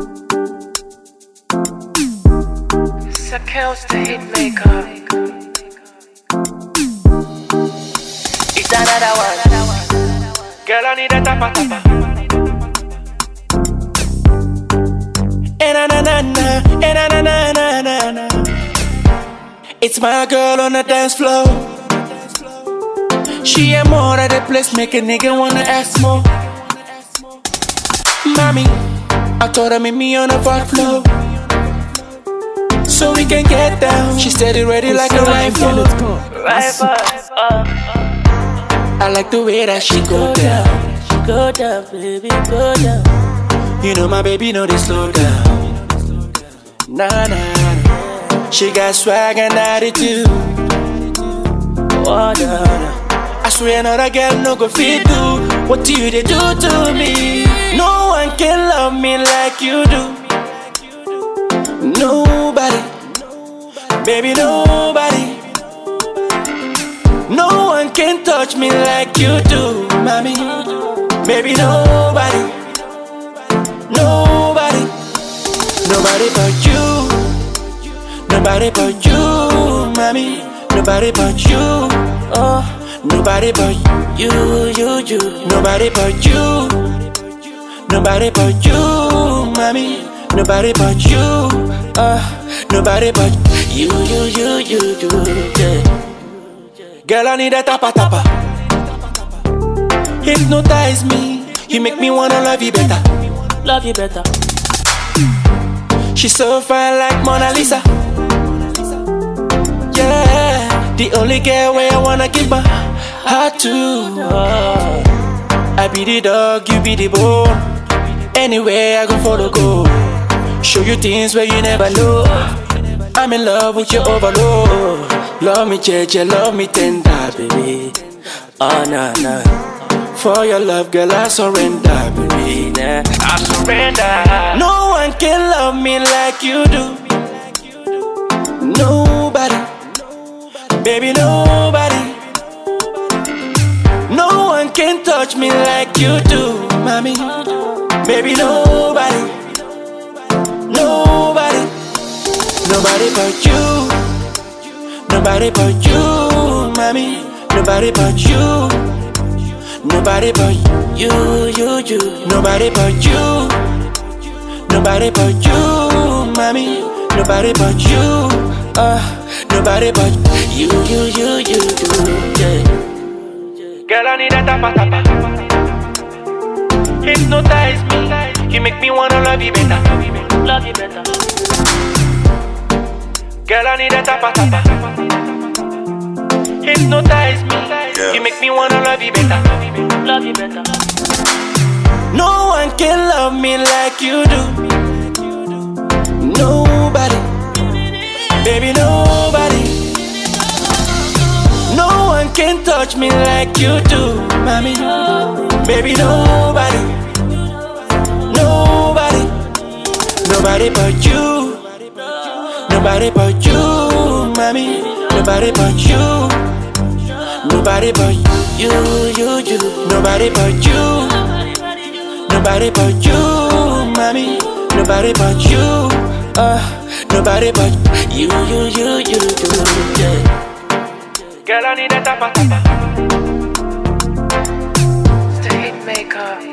Kills the hit maker. It's another one. Girl, I need a tapa tapa. Na na na na na na na na. It's my girl on the dance floor. She ain't more at the place, make a nigga wanna ask more. Mommy, I told her meet me on the fourth floor, so we can get down. She steady ready like a rifle. I like the way that she go down. Go down, baby, go down. You know my baby know they slow down. Nah, nah, nah. She got swag and attitude. Oh, nah. I swear another girl no go fit do what you they do to me. No one can love me like you do. Nobody, baby, nobody. No one can touch me like you do, mommy. Baby, nobody, nobody, nobody but you, nobody but you, mommy. Nobody but you, oh, nobody but you, nobody but you, nobody but you, mommy. Nobody but you, nobody but you, yeah. Girl, I need a tapa tapa. Hypnotize me, you make me wanna love you better. Love you better. She's so fine like Mona Lisa. Yeah, the only girl where I wanna give my heart to. I be the dog, you be the bone. Anywhere I go follow go. Show you things where you never know. I'm in love with your overload. Love me, JJ, love me tender, baby. Oh, nah, nah. For your love, girl, I surrender, baby. Nah, I surrender. No one can love me like you do. Nobody, baby, nobody. No one can touch me like you do, mommy. Baby, nobody. Nobody, nobody but you, nobody but you, mommy. Nobody but you, nobody but you, nobody but you, nobody but you, mommy. Nobody but you, nobody but you, yeah. Girl, I need a tapa tapa. Hypnotize me, you make me wanna love you better. Love you better. Girl, I need a tapa tapa. Hypnotize me, you make me wanna love you better. Love you better. No one can love me like you do. Nobody, baby, nobody. No one can touch me like you do, mommy. Baby, nobody, nobody. Nobody but you, nobody but you, mommy. Nobody but you, nobody but you, nobody but you, nobody but you, mommy. Nobody but you, nobody but you, yeah. Girl, I need a tapa tapa. The hit maker.